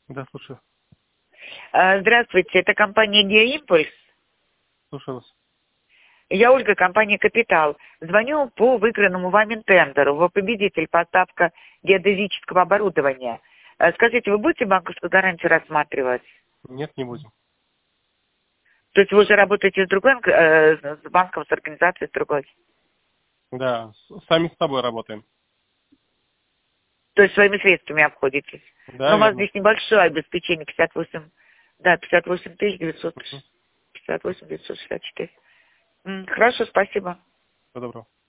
Да, слушаю. Здравствуйте, это компания «Геоимпульс». Слушаю вас. Я Ольга, компания «Капитал». Звоню по выигранному вами тендеру. Вы победитель поставка геодезического оборудования. Скажите, вы будете банковскую гарантию рассматривать? Нет, не будем. То есть вы уже работаете с другой, с банком, с организацией, с другой? Да, сами с собой работаем. То есть своими средствами обходитесь? Да, Но у вас верно. здесь небольшое обеспечение, 58, да, 58 900, Угу. 58 964. Хорошо, спасибо. Всего доброго.